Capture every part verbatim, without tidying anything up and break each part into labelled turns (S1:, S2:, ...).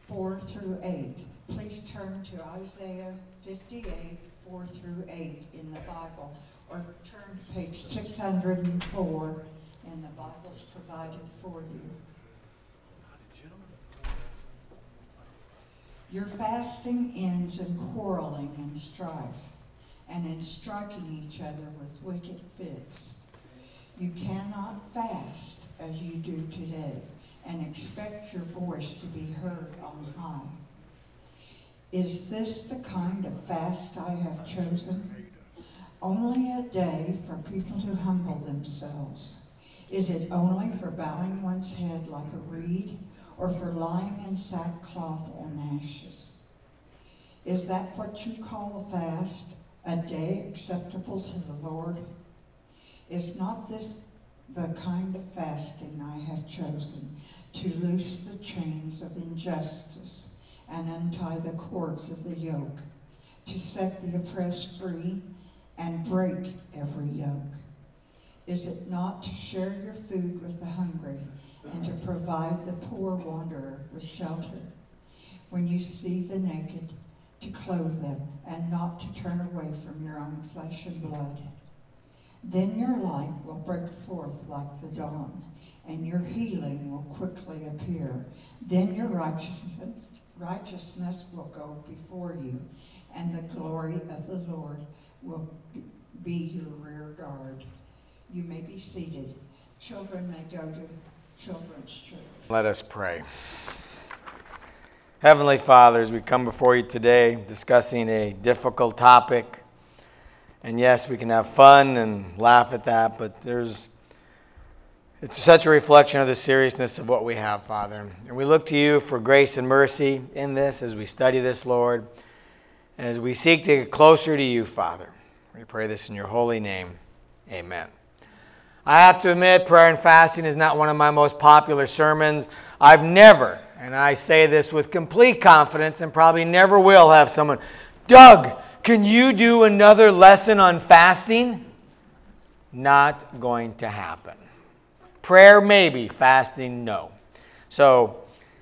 S1: four through eight. Please turn to Isaiah fifty-eight, four through eight in the Bible, or turn to page six hundred four, and the Bible's provided for you. Your fasting ends in quarreling and strife, and in striking each other with wicked fists. You cannot fast as you do today, and expect your voice to be heard on high. Is this the kind of fast I have chosen? Only a day for people to humble themselves. Is it only for bowing one's head like a reed, or for lying in sackcloth and ashes? Is that what you call a fast, a day acceptable to the Lord? Is not this the kind of fasting I have chosen, to loose the chains of injustice and untie the cords of the yoke, to set the oppressed free and break every yoke? Is it not to share your food with the hungry and to provide the poor wanderer with shelter? When you see the naked, to clothe them and not to turn away from your own flesh and blood? Then your light will break forth like the dawn, and your healing will quickly appear. Then your righteousness, righteousness will go before you, and the glory of the Lord will be your rear guard. You may be seated. Children may go to Children's Church.
S2: Let us pray. Heavenly Father, as we come before you today discussing a difficult topic, and yes, we can have fun and laugh at that, but there's it's such a reflection of the seriousness of what we have, Father. And we look to you for grace and mercy in this as we study this, Lord, as we seek to get closer to you, Father. We pray this in your holy name. Amen. I have to admit, prayer and fasting is not one of my most popular sermons. I've never, and I say this with complete confidence and probably never will, have someone, Doug, can you do another lesson on fasting? Not going to happen. Prayer, maybe. Fasting, no. So,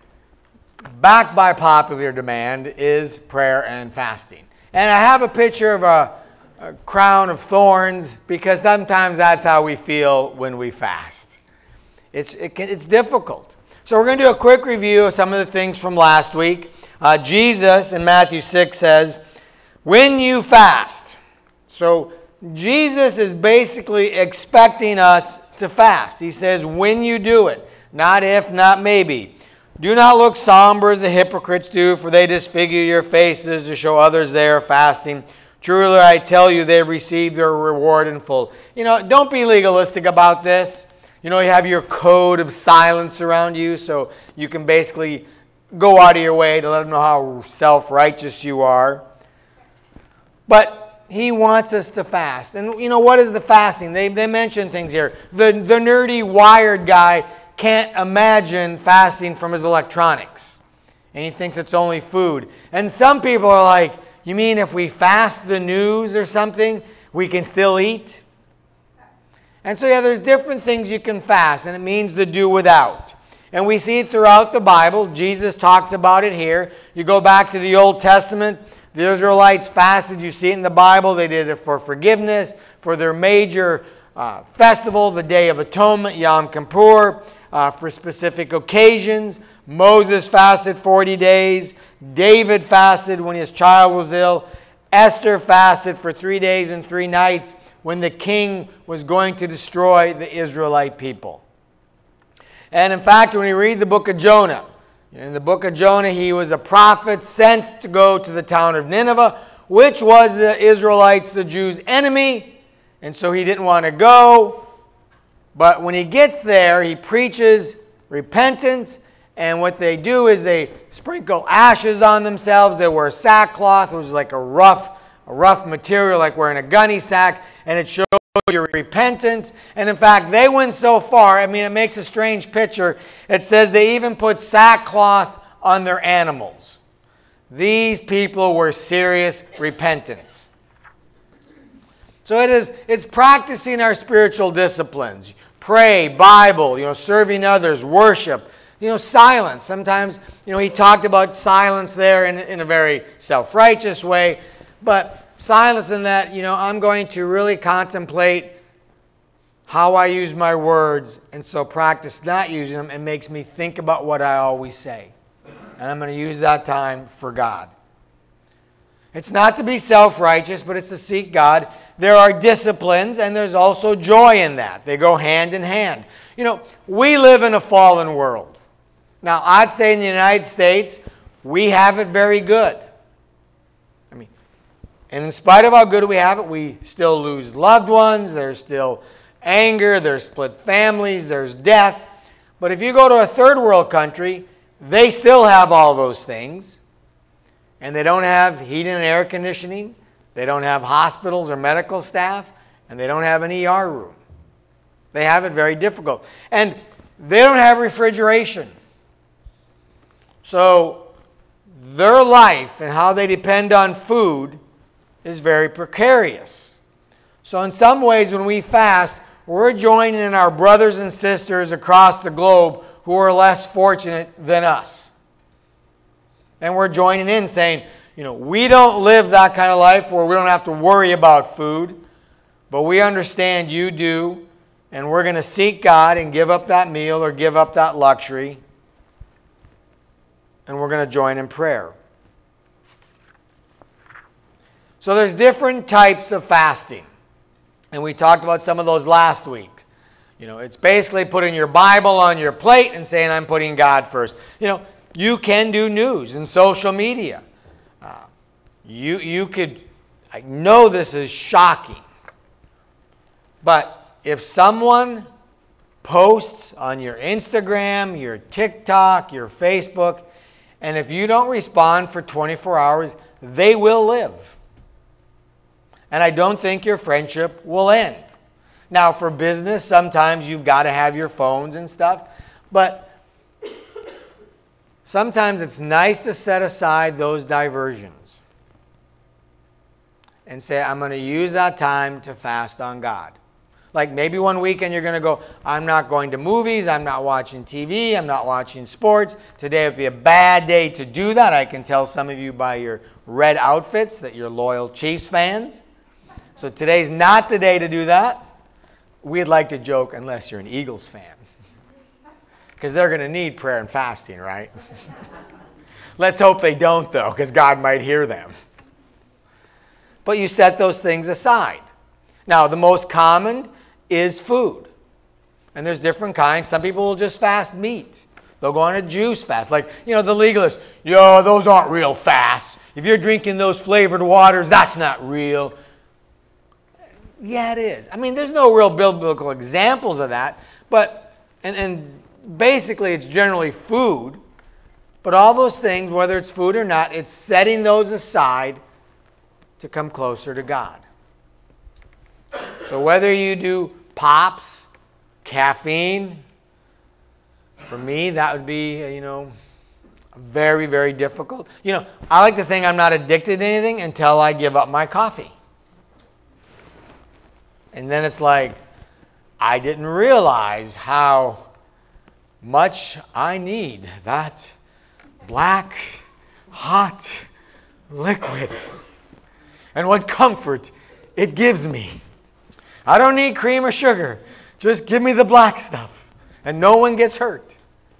S2: backed by popular demand is prayer and fasting. And I have a picture of a, a crown of thorns because sometimes that's how we feel when we fast. It's, it can, it's difficult. So we're going to do a quick review of some of the things from last week. Uh, Jesus in Matthew six says, when you fast. So Jesus is basically expecting us to fast. He says, when you do it, not if, not maybe. Do not look somber as the hypocrites do, for they disfigure your faces to show others they are fasting. Truly, I tell you, they've received their reward in full. You know, don't be legalistic about this. You know, you have your code of silence around you, so you can basically go out of your way to let them know how self-righteous you are. But he wants us to fast. And, you know, what is the fasting? They, they mention things here. The, the nerdy, wired guy can't imagine fasting from his electronics. And he thinks it's only food. And some people are like, you mean if we fast the news or something, we can still eat? And so, yeah, there's different things you can fast, and it means to do without. And we see it throughout the Bible. Jesus talks about it here. You go back to the Old Testament, the Israelites fasted. You see it in the Bible. They did it for forgiveness, for their major uh, festival, the Day of Atonement, Yom Kippur, uh, for specific occasions. Moses fasted forty days. David fasted when his child was ill. Esther fasted for three days and three nights when the king was going to destroy the Israelite people. And in fact, when you read the book of Jonah, in the book of Jonah, he was a prophet sent to go to the town of Nineveh, which was the Israelites, the Jews' enemy. And so he didn't want to go. But when he gets there, he preaches repentance. And what they do is they sprinkle ashes on themselves. They wear sackcloth, which is like a rough, a rough material, like wearing a gunny sack. And it shows your repentance. And in fact, they went so far, I mean, it makes a strange picture. It says they even put sackcloth on their animals. These people were serious repentance. So it is, it's practicing our spiritual disciplines. Pray, Bible, you know, serving others, worship, You know, silence. Sometimes, you know, he talked about silence there in, in a very self-righteous way, but silence in that, you know, I'm going to really contemplate how I use my words, and so practice not using them. It makes me think about what I always say. And I'm going to use that time for God. It's not to be self-righteous, but it's to seek God. There are disciplines, and there's also joy in that. They go hand in hand. You know, we live in a fallen world. Now, I'd say in the United States, we have it very good. I mean, and in spite of how good we have it, we still lose loved ones. There's still anger. There's split families. There's death. But if you go to a third world country, they still have all those things. And they don't have heating and air conditioning. They don't have hospitals or medical staff. And they don't have an E R room. They have it very difficult. And they don't have refrigeration. So their life and how they depend on food is very precarious. So in some ways, when we fast, we're joining in our brothers and sisters across the globe who are less fortunate than us. And we're joining in saying, you know, we don't live that kind of life where we don't have to worry about food, but we understand you do, and we're going to seek God and give up that meal or give up that luxury, and we're going to join in prayer. So there's different types of fasting, and we talked about some of those last week. You know, it's basically putting your Bible on your plate and saying, I'm putting God first. You know, you can do news and social media. Uh, you, you could, I know this is shocking, but if someone posts on your Instagram, your TikTok, your Facebook, and if you don't respond for twenty-four hours, they will live. And I don't think your friendship will end. Now, for business, sometimes you've got to have your phones and stuff, but sometimes it's nice to set aside those diversions and say, I'm going to use that time to fast on God. Like maybe one weekend you're going to go, I'm not going to movies, I'm not watching T V, I'm not watching sports. Today would be a bad day to do that. I can tell some of you by your red outfits that you're loyal Chiefs fans. So today's not the day to do that. We'd like to joke unless you're an Eagles fan. Because they're going to need prayer and fasting, right? Let's hope they don't, though, because God might hear them. But you set those things aside. Now, the most common is food. And there's different kinds. Some people will just fast meat. They'll go on a juice fast. Like, you know, the legalists, yo, those aren't real fasts. If you're drinking those flavored waters, that's not real. Yeah, it is. I mean, there's no real biblical examples of that. But, and, and basically, it's generally food. But all those things, whether it's food or not, it's setting those aside to come closer to God. So whether you do pops, caffeine, for me, that would be, you know, very, very difficult. You know, I like to think I'm not addicted to anything until I give up my coffee. And then it's like, I didn't realize how much I need that black, hot liquid. And what comfort it gives me. I don't need cream or sugar. Just give me the black stuff. And no one gets hurt.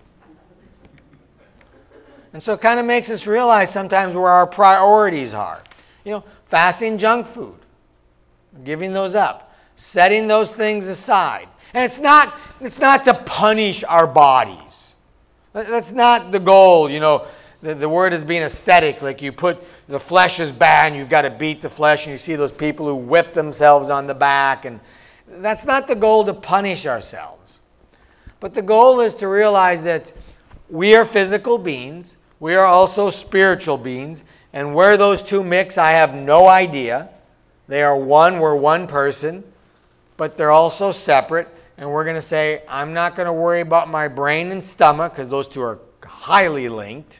S2: And so it kind of makes us realize sometimes where our priorities are. You know, fasting junk food. Giving those up. Setting those things aside. And it's not, it's not to punish our bodies. That's not the goal. You know, the, the word is being ascetic. Like you put, the flesh is bad and you've got to beat the flesh. And you see those people who whip themselves on the back. And that's not the goal to punish ourselves. But the goal is to realize that we are physical beings. We are also spiritual beings. And where those two mix, I have no idea. They are one. We're one person. But they're also separate. And we're going to say, I'm not going to worry about my brain and stomach because those two are highly linked.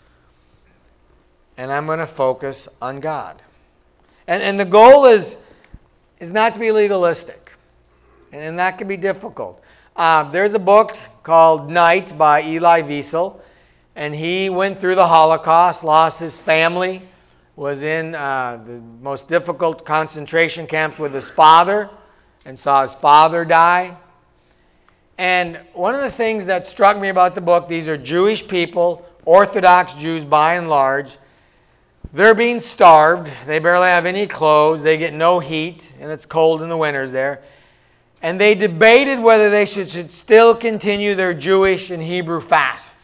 S2: And I'm going to focus on God. And, and the goal is, is not to be legalistic. And that can be difficult. Uh, there's a book called Night by Elie Wiesel. And he went through the Holocaust, lost his family, was in uh, the most difficult concentration camps with his father, and saw his father die. And one of the things that struck me about the book, these are Jewish people, Orthodox Jews by and large. They're being starved. They barely have any clothes. They get no heat, and it's cold in the winters there. And they debated whether they should, should still continue their Jewish and Hebrew fasts.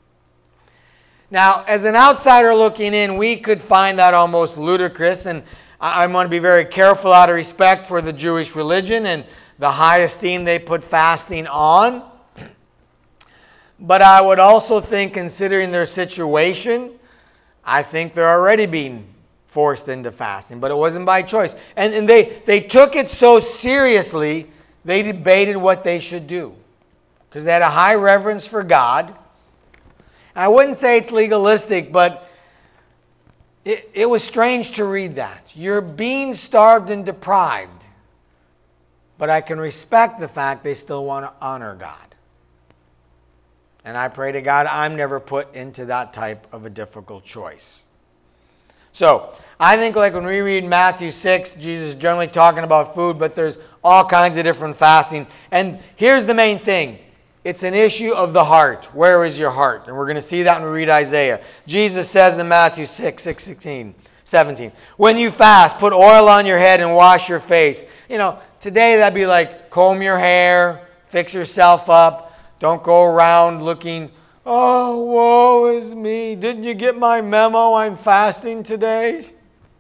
S2: Now, as an outsider looking in, we could find that almost ludicrous, and I, I want to be very careful out of respect for the Jewish religion and the high esteem they put fasting on. But I would also think, considering their situation, I think they're already being forced into fasting, but it wasn't by choice. And, and they, they took it so seriously, they debated what they should do, because they had a high reverence for God. I wouldn't say it's legalistic, but it, it was strange to read that. You're being starved and deprived, but I can respect the fact they still want to honor God. And I pray to God I'm never put into that type of a difficult choice. So, I think like when we read Matthew six, Jesus is generally talking about food, but there's all kinds of different fasting. And here's the main thing. It's an issue of the heart. Where is your heart? And we're going to see that when we read Isaiah. Jesus says in Matthew six, sixteen, seventeen, when you fast, put oil on your head and wash your face. You know, today that'd be like comb your hair, fix yourself up. Don't go around looking, oh, woe is me. Didn't you get my memo? I'm fasting today.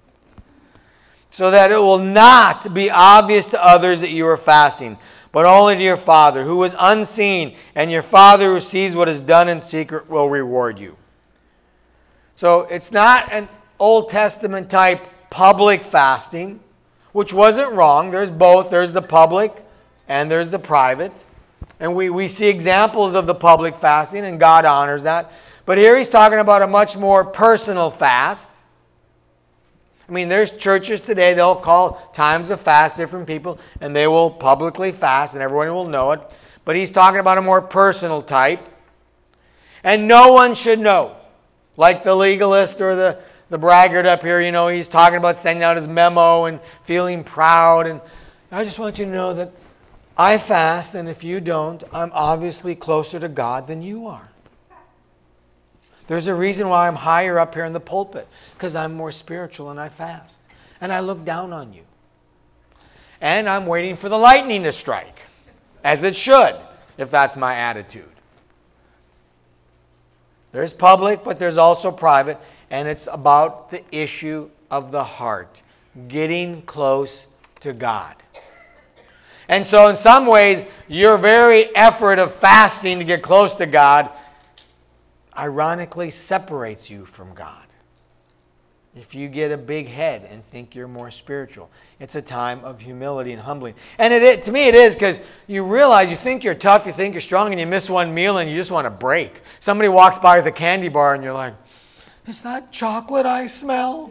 S2: So that it will not be obvious to others that you are fasting, but only to your Father who is unseen, and your Father who sees what is done in secret will reward you. So it's not an Old Testament type public fasting, which wasn't wrong. There's both. There's the public and there's the private. And we, we see examples of the public fasting, and God honors that. But here he's talking about a much more personal fast. I mean, there's churches today, they'll call times of fast different people, and they will publicly fast, and everyone will know it. But he's talking about a more personal type. And no one should know. Like the legalist or the, the braggart up here, you know, he's talking about sending out his memo and feeling proud. And I just want you to know that I fast, and if you don't, I'm obviously closer to God than you are. There's a reason why I'm higher up here in the pulpit, because I'm more spiritual and I fast. And I look down on you. And I'm waiting for the lightning to strike, as it should, if that's my attitude. There's public, but there's also private, and it's about the issue of the heart, getting close to God. And so in some ways, your very effort of fasting to get close to God ironically separates you from God. If you get a big head and think you're more spiritual, it's a time of humility and humbling. And it, it to me it is, because you realize you think you're tough, you think you're strong, and you miss one meal and you just want to break. Somebody walks by with a candy bar and you're like, is that chocolate I smell?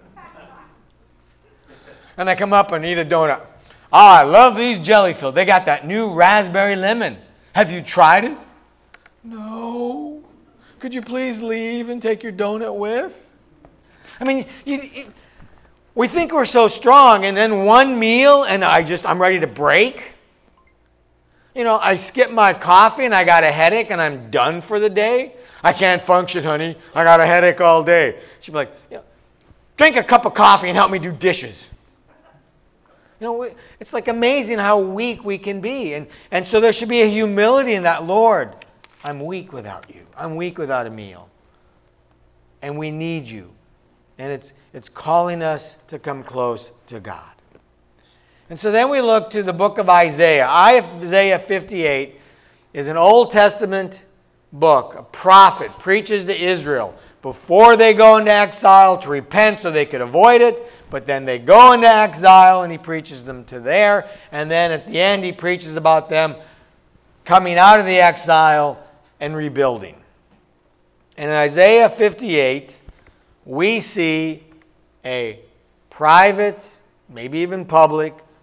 S2: And they come up and eat a donut. Oh, I love these jelly filled. They got that new raspberry lemon. Have you tried it? No. Could you please leave and take your donut with? I mean, you, you, we think we're so strong, and then one meal, and I just, I'm ready to break. You know, I skip my coffee, and I got a headache, and I'm done for the day. I can't function, honey. I got a headache all day. She'd be like, you know, drink a cup of coffee and help me do dishes. You know, it's like amazing how weak we can be. And, and so there should be a humility in that. Lord, I'm weak without you. I'm weak without a meal. And we need you. And it's, it's calling us to come close to God. And so then we look to the book of Isaiah. Isaiah fifty-eight is an Old Testament book. A prophet preaches to Israel before they go into exile to repent so they could avoid it. But then they go into exile and he preaches them to there. And then at the end he preaches about them coming out of the exile and rebuilding. And in Isaiah fifty-eight, we see a private, maybe even public,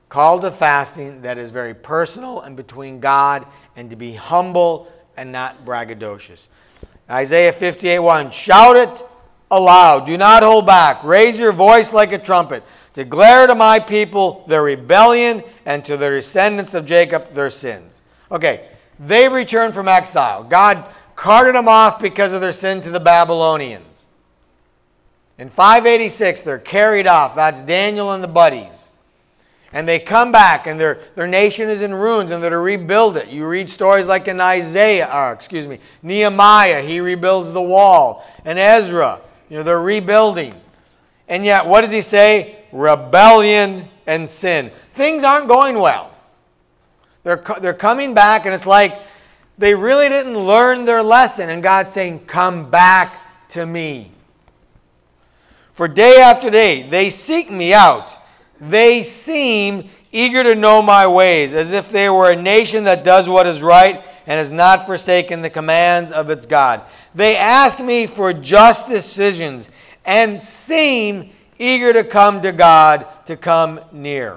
S2: call to fasting that is very personal and between God, and to be humble and not braggadocious. Isaiah fifty-eight one, shout it aloud, do not hold back, raise your voice like a trumpet, declare to my people their rebellion, and to the descendants of Jacob their sins. Okay, they returned from exile. God carted them off because of their sin to the Babylonians. In five eighty-six, they're carried off. That's Daniel and the buddies. And they come back, and their, their nation is in ruins, and they're to rebuild it. You read stories like in Isaiah, or excuse me, Nehemiah, he rebuilds the wall. And Ezra, you know, they're rebuilding. And yet, what does he say? Rebellion and sin. Things aren't going well. They're, they're coming back, and it's like they really didn't learn their lesson. And God's saying, come back to me. For day after day, they seek me out. They seem eager to know my ways, as if they were a nation that does what is right and has not forsaken the commands of its God. They ask me for just decisions and seem eager to come to God, to come near.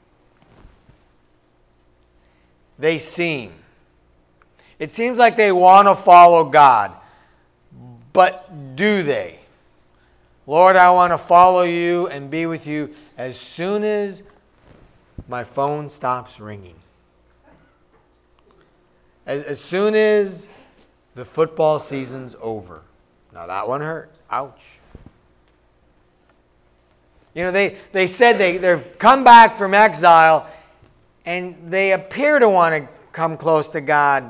S2: They seem. It seems like they want to follow God, but do they? Lord, I want to follow you and be with you as soon as my phone stops ringing. As, as soon as the football season's over. Now that one hurt. Ouch. You know, they, they said they, they've come back from exile and they appear to want to come close to God,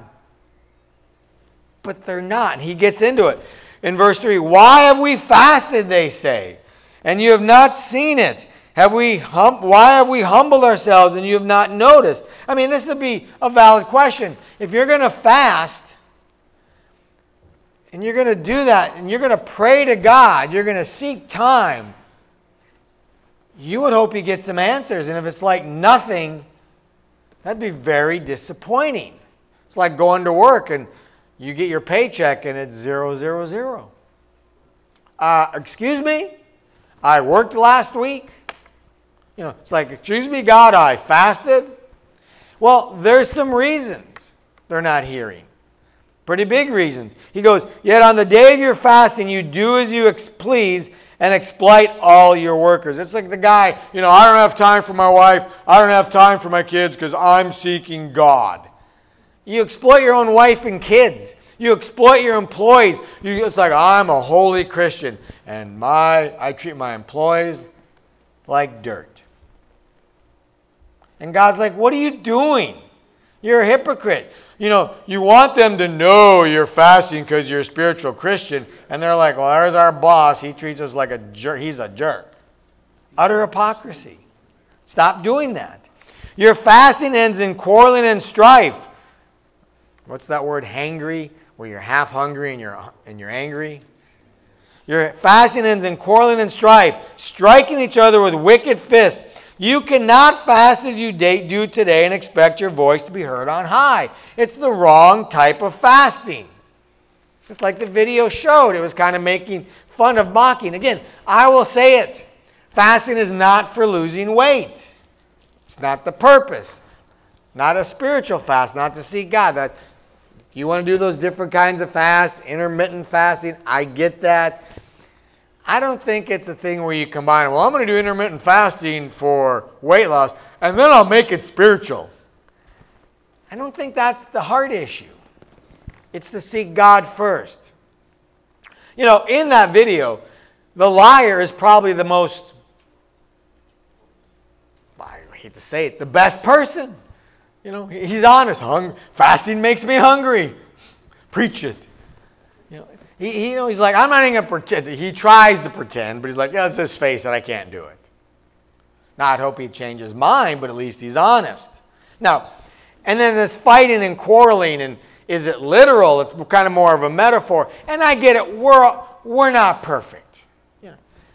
S2: but they're not. And he gets into it. In verse three, why have we fasted, they say, and you have not seen it? Have we hum- why have we humbled ourselves and you have not noticed? I mean, this would be a valid question. If you're going to fast, and you're going to do that, and you're going to pray to God, you're going to seek time, you would hope you get some answers. And if it's like nothing, that'd be very disappointing. It's like going to work and you get your paycheck and it's zero, zero, zero. Uh, excuse me? I worked last week. You know, it's like, excuse me, God, I fasted. Well, there's some reasons they're not hearing. Pretty big reasons. He goes, yet on the day of your fasting, you do as you ex- please and exploit all your workers. It's like the guy, you know, I don't have time for my wife. I don't have time for my kids because I'm seeking God. You exploit your own wife and kids. You exploit your employees. You, it's like, I'm a holy Christian, and my I treat my employees like dirt. And God's like, what are you doing? You're a hypocrite. You know, you want them to know you're fasting because you're a spiritual Christian, and they're like, well, there's our boss. He treats us like a jerk. He's a jerk. Utter hypocrisy. Stop doing that. Your fasting ends in quarreling and strife. What's that word, hangry, where you're half hungry and you're, and you're angry? Your fasting ends in quarreling and strife, striking each other with wicked fists. You cannot fast as you do today and expect your voice to be heard on high. It's the wrong type of fasting. Just like the video showed, it was kind of making fun of mocking. Again, I will say it. Fasting is not for losing weight. It's not the purpose. Not a spiritual fast, not to seek God. That if you want to do those different kinds of fasts, intermittent fasting, I get that. I don't think it's a thing where you combine, well, I'm going to do intermittent fasting for weight loss, and then I'll make it spiritual. I don't think that's the heart issue. It's to seek God first. You know, in that video, the liar is probably the most, I hate to say it, the best person. You know, he's honest. Hung, fasting makes me hungry. Preach it. You know, he, he, you know, he's like, I'm not even going to pretend. He tries to pretend, but he's like, yeah, it's his face and I can't do it. Now, I'd hope he'd change his mind, but at least he's honest. Now, and then this fighting and quarreling, and is it literal? It's kind of more of a metaphor. And I get it. We're, we're not perfect. You know.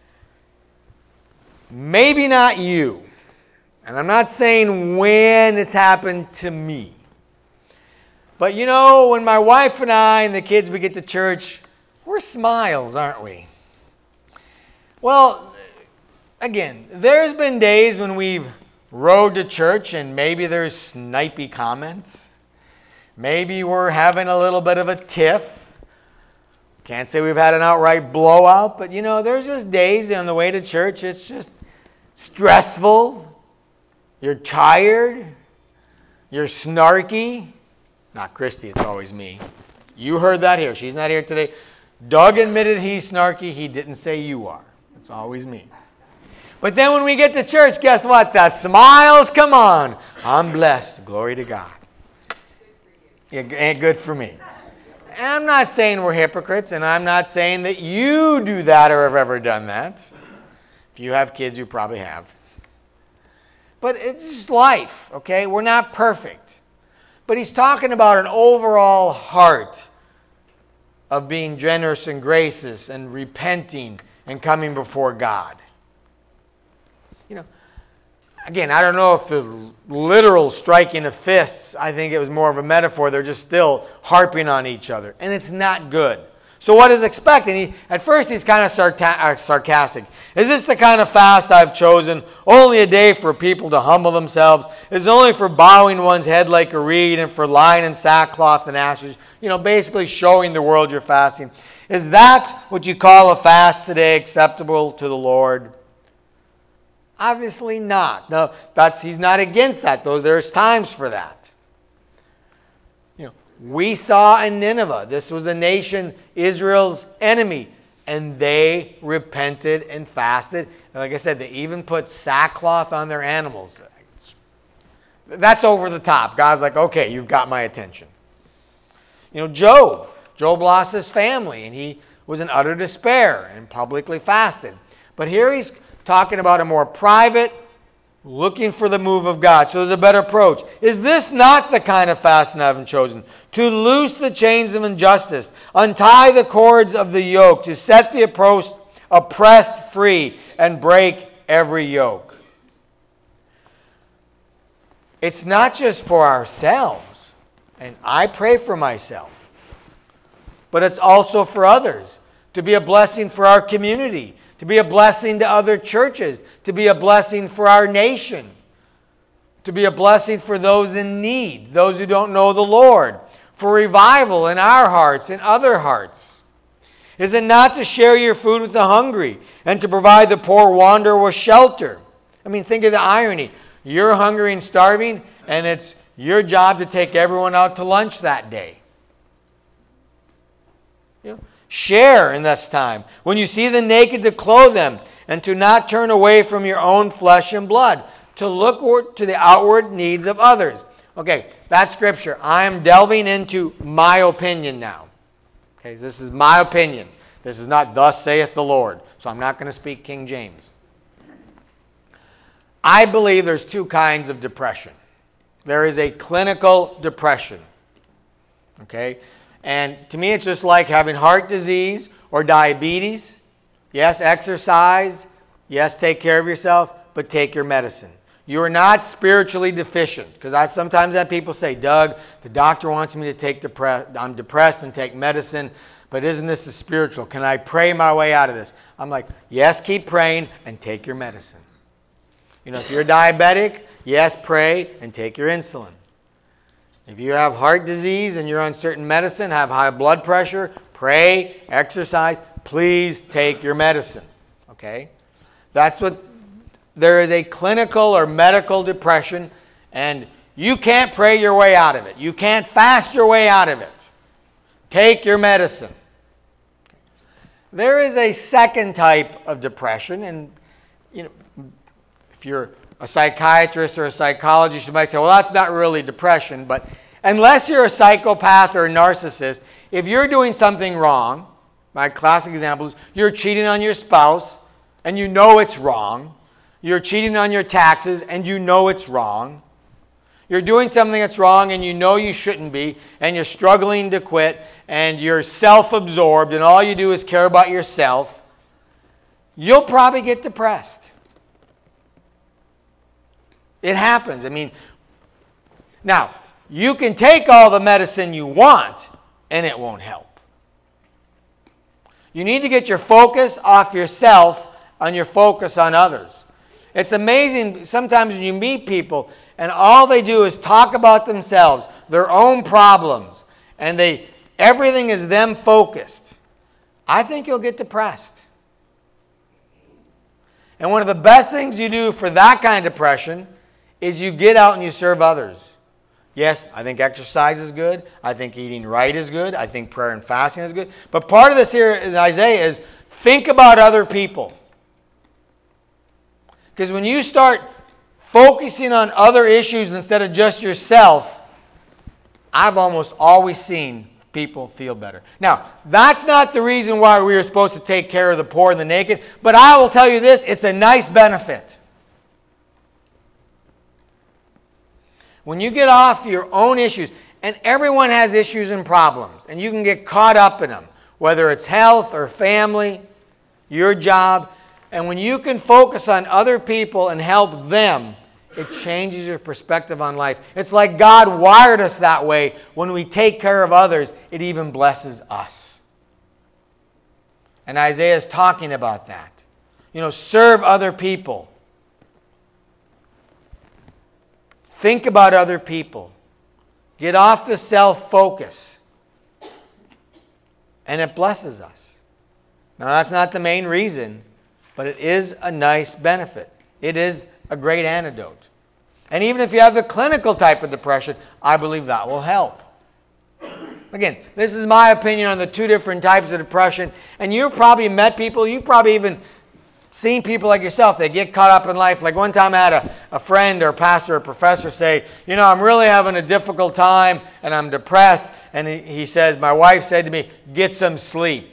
S2: Maybe not you. And I'm not saying when it's happened to me. But you know, when my wife and I and the kids, we get to church, we're smiles, aren't we? Well, again, there's been days when we've road to church and maybe there's snipey comments. Maybe we're having a little bit of a tiff. Can't say we've had an outright blowout, but you know, there's just days on the way to church, it's just stressful. You're tired. You're snarky. Not Christy, it's always me. You heard that here. She's not here today. Doug admitted he's snarky. He didn't say you are. It's always me. But then when we get to church, guess what? The smiles come on. I'm blessed. Glory to God. It ain't good for me. And I'm not saying we're hypocrites, and I'm not saying that you do that or have ever done that. If you have kids, you probably have. But it's just life, okay? We're not perfect. But he's talking about an overall heart of being generous and gracious and repenting and coming before God. You know, again, I don't know if the literal striking of fists, I think it was more of a metaphor. They're just still harping on each other. And it's not good. So what is expected? He, at first, he's kind of sarta- uh, sarcastic. Is this the kind of fast I've chosen? Only a day for people to humble themselves? Is it only for bowing one's head like a reed and for lying in sackcloth and ashes? You know, basically showing the world you're fasting. Is that what you call a fast today, acceptable to the Lord? Obviously not. No, that's he's not against that, though there's times for that. You know, we saw in Nineveh, this was a nation, Israel's enemy, and they repented and fasted. And like I said, they even put sackcloth on their animals. That's over the top. God's like, okay, you've got my attention. You know, Job. Job lost his family, and he was in utter despair and publicly fasted. But here he's talking about a more private, looking for the move of God. So there's a better approach. Is this not the kind of fasting I've chosen? To loose the chains of injustice, untie the cords of the yoke, to set the oppressed free, and break every yoke. It's not just for ourselves, and I pray for myself, but it's also for others, to be a blessing for our community, to be a blessing to other churches, to be a blessing for our nation, to be a blessing for those in need, those who don't know the Lord, for revival in our hearts and other hearts. Is it not to share your food with the hungry and to provide the poor wanderer with shelter? I mean, think of the irony. You're hungry and starving, and it's your job to take everyone out to lunch that day. You know, share in this time. When you see the naked, to clothe them, and to not turn away from your own flesh and blood, to look to the outward needs of others. Okay, that's scripture. I am delving into my opinion now. Okay, this is my opinion. This is not thus saith the Lord. So I'm not going to speak King James. I believe there's two kinds of depression. There is a clinical depression. Okay? And to me, it's just like having heart disease or diabetes. Yes, exercise. Yes, take care of yourself, but take your medicine. You are not spiritually deficient. Because I sometimes have people say, Doug, the doctor wants me to take depressed. I'm depressed and take medicine, but isn't this a spiritual? Can I pray my way out of this? I'm like, yes, keep praying and take your medicine. You know, if you're diabetic, yes, pray and take your insulin. If you have heart disease and you're on certain medicine, have high blood pressure, pray, exercise, please take your medicine. Okay? That's what, there is a clinical or medical depression, and you can't pray your way out of it. You can't fast your way out of it. Take your medicine. There is a second type of depression, and you know, if you're a psychiatrist or a psychologist, you might say, well, that's not really depression. But unless you're a psychopath or a narcissist, if you're doing something wrong, my classic example is you're cheating on your spouse and you know it's wrong. You're cheating on your taxes and you know it's wrong. You're doing something that's wrong and you know you shouldn't be, and you're struggling to quit, and you're self-absorbed and all you do is care about yourself. You'll probably get depressed. It happens. I mean, now, you can take all the medicine you want, and it won't help. You need to get your focus off yourself and your focus on others. It's amazing sometimes when you meet people and all they do is talk about themselves, their own problems, and they everything is them focused. I think you'll get depressed. And one of the best things you do for that kind of depression is you get out and you serve others. Yes, I think exercise is good. I think eating right is good. I think prayer and fasting is good. But part of this here in Isaiah is think about other people. Because when you start focusing on other issues instead of just yourself, I've almost always seen people feel better. Now, that's not the reason why we are supposed to take care of the poor and the naked, but I will tell you this, it's a nice benefit. When you get off your own issues, and everyone has issues and problems, and you can get caught up in them, whether it's health or family, your job, and when you can focus on other people and help them, it changes your perspective on life. It's like God wired us that way. When we take care of others, it even blesses us. And Isaiah is talking about that. You know, serve other people. Think about other people. Get off the self-focus. And it blesses us. Now, that's not the main reason, but it is a nice benefit. It is a great antidote. And even if you have the clinical type of depression, I believe that will help. Again, this is my opinion on the two different types of depression. And you've probably met people, you've probably even seen people like yourself, they get caught up in life. Like one time I had a, a friend or a pastor or a professor say, you know, I'm really having a difficult time and I'm depressed. And he, he says, my wife said to me, get some sleep.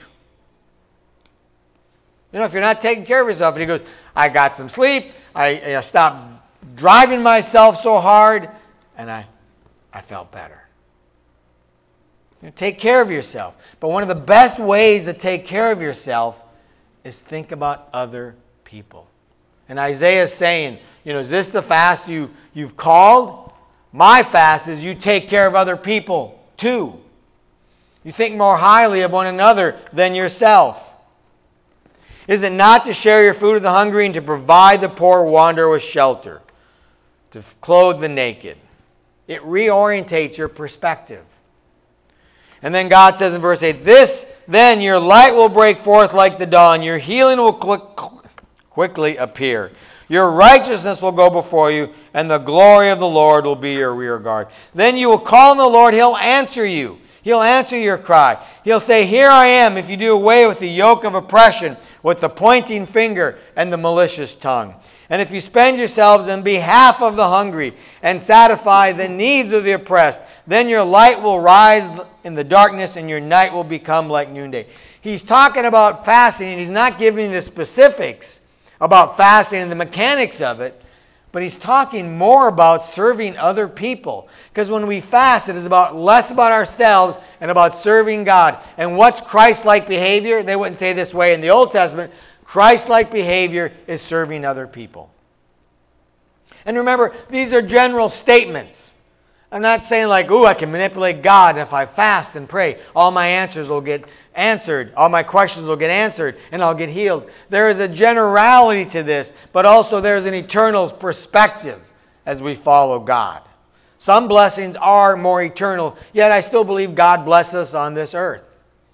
S2: You know, if you're not taking care of yourself, and he goes, I got some sleep, I, I stopped driving myself so hard, and I, I felt better. You know, take care of yourself. But one of the best ways to take care of yourself is think about other people. And Isaiah is saying, you know, is this the fast you, you've called? My fast is you take care of other people too. You think more highly of one another than yourself. Is it not to share your food with the hungry and to provide the poor wanderer with shelter, to clothe the naked? It reorientates your perspective. And then God says in verse eight, this, then your light will break forth like the dawn. Your healing will quick, quickly appear. Your righteousness will go before you, and the glory of the Lord will be your rear guard. Then you will call on the Lord, He'll answer you. He'll answer your cry. He'll say, here I am, if you do away with the yoke of oppression, with the pointing finger and the malicious tongue. And if you spend yourselves in behalf of the hungry and satisfy the needs of the oppressed, then your light will rise in the darkness and your night will become like noonday. He's talking about fasting, and he's not giving the specifics about fasting and the mechanics of it, but he's talking more about serving other people. Because when we fast, it is about less about ourselves and about serving God. And what's Christ-like behavior? They wouldn't say this way in the Old Testament. Christ-like behavior is serving other people. And remember, these are general statements. I'm not saying like, ooh, I can manipulate God. And if I fast and pray, all my answers will get answered. All my questions will get answered and I'll get healed. There is a generality to this, but also there's an eternal perspective as we follow God. Some blessings are more eternal, yet I still believe God blesses us on this earth.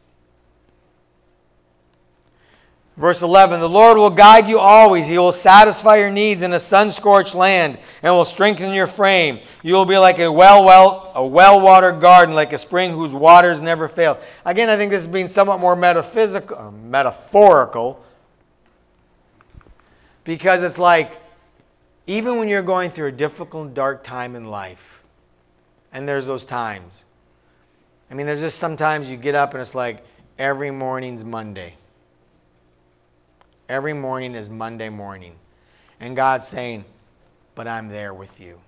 S2: Verse eleven, the Lord will guide you always. He will satisfy your needs in a sun-scorched land and will strengthen your frame. You will be like a well, well, a well-watered garden, like a spring whose waters never fail. Again, I think this is being somewhat more metaphysical, uh, metaphorical, because it's like, even when you're going through a difficult, dark time in life, and there's those times. I mean, there's just sometimes you get up and it's like, every morning's Monday. Every morning is Monday morning. And God's saying, but I'm there with you.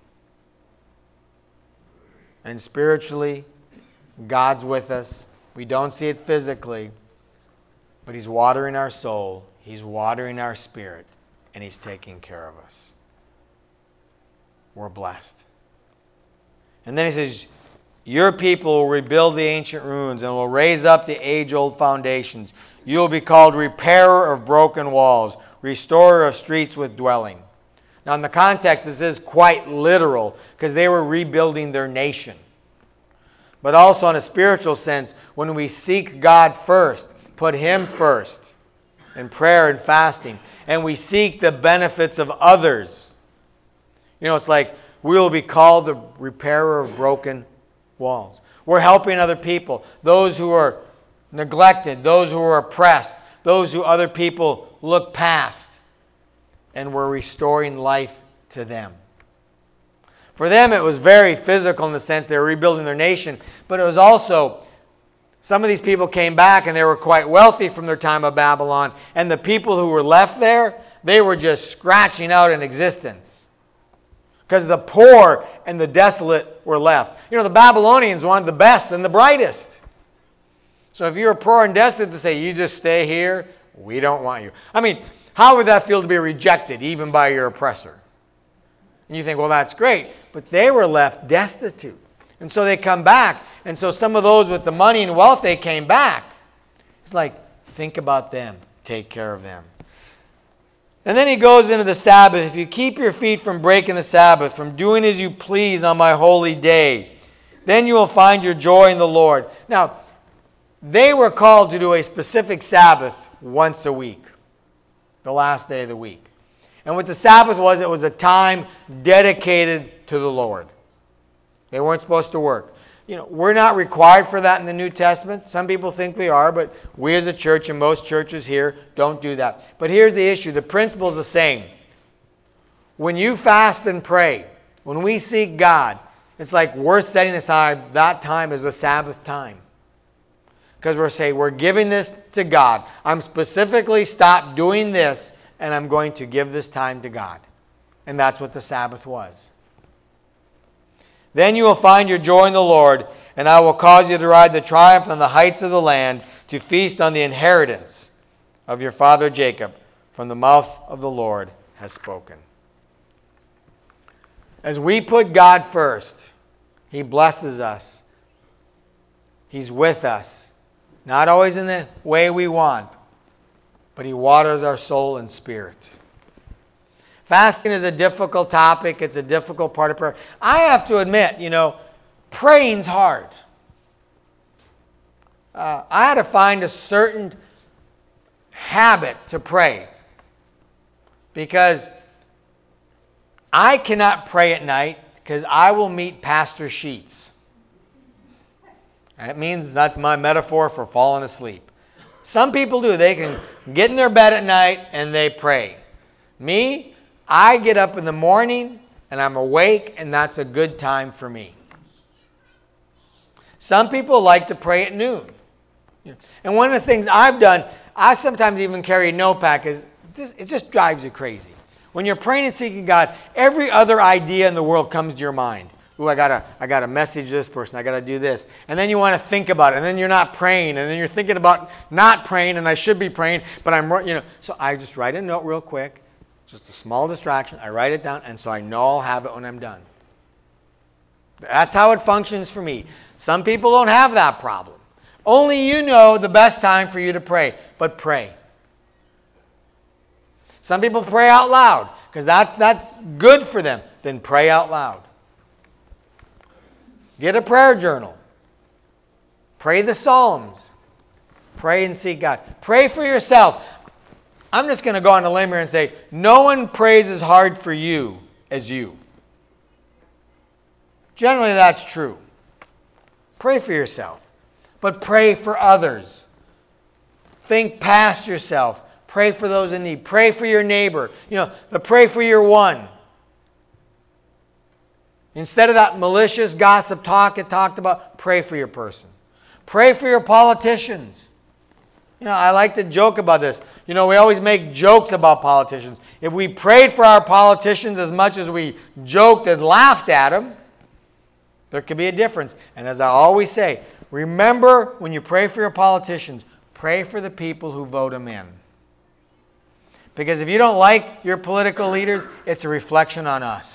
S2: And spiritually, God's with us. We don't see it physically, but He's watering our soul. He's watering our spirit. And He's taking care of us. We're blessed. And then He says, your people will rebuild the ancient ruins and will raise up the age-old foundations. You will be called repairer of broken walls, restorer of streets with dwelling. Now, in the context, this is quite literal because they were rebuilding their nation. But also in a spiritual sense, when we seek God first, put Him first in prayer and fasting, and we seek the benefits of others. You know, it's like we will be called the repairer of broken walls. We're helping other people, those who are neglected, those who are oppressed, those who other people look past, and we're restoring life to them. For them, it was very physical in the sense they were rebuilding their nation, but it was also, some of these people came back and they were quite wealthy from their time of Babylon, and the people who were left there, they were just scratching out in existence. Because the poor and the desolate were left. You know, the Babylonians wanted the best and the brightest. So if you're poor and desolate, to say, you just stay here, we don't want you. I mean, how would that feel to be rejected even by your oppressor? And you think, well, that's great. But they were left destitute. And so they come back. And so some of those with the money and wealth, they came back. It's like, think about them. Take care of them. And then he goes into the Sabbath. If you keep your feet from breaking the Sabbath, from doing as you please on my holy day, then you will find your joy in the Lord. Now, they were called to do a specific Sabbath once a week, the last day of the week. And what the Sabbath was, it was a time dedicated to the Lord. They weren't supposed to work. You know, we're not required for that in the New Testament. Some people think we are, but we as a church and most churches here don't do that. But here's the issue. The principle is the same. When you fast and pray, when we seek God, it's like we're setting aside that time as a Sabbath time. Because we're saying, we're giving this to God. I'm specifically stopped doing this, and I'm going to give this time to God. And that's what the Sabbath was. Then you will find your joy in the Lord, and I will cause you to ride the triumph on the heights of the land, to feast on the inheritance of your father Jacob. From the mouth of the Lord has spoken. As we put God first, He blesses us. He's with us. Not always in the way we want, but He waters our soul and spirit. Fasting is a difficult topic. It's a difficult part of prayer. I have to admit, you know, praying's hard. Uh, I had to find a certain habit to pray because I cannot pray at night because I will meet Pastor Sheets. That means that's my metaphor for falling asleep. Some people do. They can get in their bed at night and they pray. Me, I get up in the morning and I'm awake, and that's a good time for me. Some people like to pray at noon. And one of the things I've done, I sometimes even carry a notepad because it just drives you crazy. When you're praying and seeking God, every other idea in the world comes to your mind. Ooh, I gotta, I gotta message this person. I gotta do this, and then you want to think about it, and then you're not praying, and then you're thinking about not praying, and I should be praying, but I'm, you know. So I just write a note real quick, just a small distraction. I write it down, and so I know I'll have it when I'm done. That's how it functions for me. Some people don't have that problem. Only you know the best time for you to pray, but pray. Some people pray out loud because that's that's good for them. Then pray out loud. Get a prayer journal. Pray the Psalms. Pray and seek God. Pray for yourself. I'm just going to go on a limb here and say, no one prays as hard for you as you. Generally, that's true. Pray for yourself. But pray for others. Think past yourself. Pray for those in need. Pray for your neighbor. You know, the pray for your one. Instead of that malicious gossip talk it talked about, pray for your person. Pray for your politicians. You know, I like to joke about this. You know, we always make jokes about politicians. If we prayed for our politicians as much as we joked and laughed at them, there could be a difference. And as I always say, remember when you pray for your politicians, pray for the people who vote them in. Because if you don't like your political leaders, it's a reflection on us.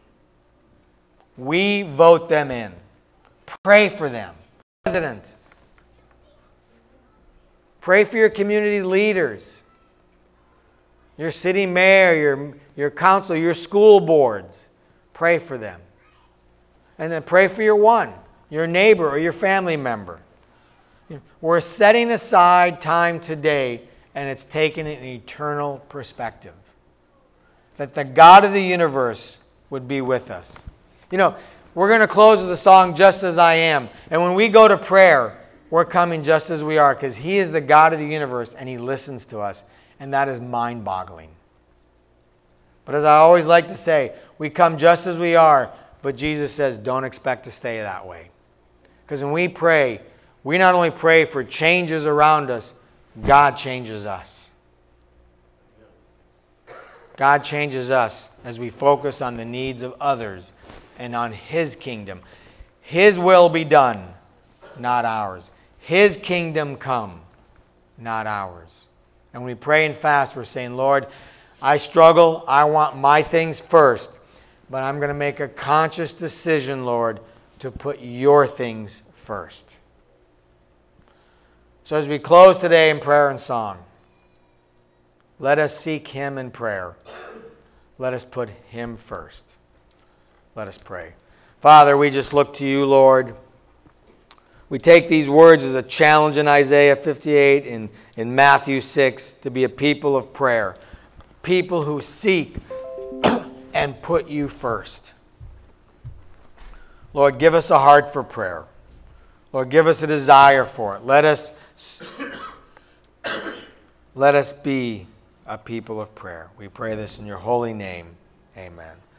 S2: We vote them in. Pray for them. President. Pray for your community leaders. your city mayor, your, your council, your school boards. Pray for them. And then pray for your one, your neighbor or your family member. We're setting aside time today, and it's taken an eternal perspective. That the God of the universe would be with us. You know, we're going to close with the song, Just As I Am. And when we go to prayer, we're coming just as we are, because He is the God of the universe, and He listens to us. And that is mind-boggling. But as I always like to say, we come just as we are, but Jesus says, don't expect to stay that way. Because when we pray, we not only pray for changes around us, God changes us. God changes us as we focus on the needs of others and on His kingdom. His will be done, not ours. His kingdom come, not ours. And when we pray and fast, we're saying, Lord, I struggle. I want my things first. But I'm going to make a conscious decision, Lord, to put your things first. So as we close today in prayer and song, let us seek Him in prayer. Let us put Him first. Let us pray. Father, we just look to you, Lord. We take these words as a challenge in Isaiah fifty-eight and in Matthew six to be a people of prayer. People who seek and put you first. Lord, give us a heart for prayer. Lord, give us a desire for it. Let us, let us be a people of prayer. We pray this in your holy name. Amen.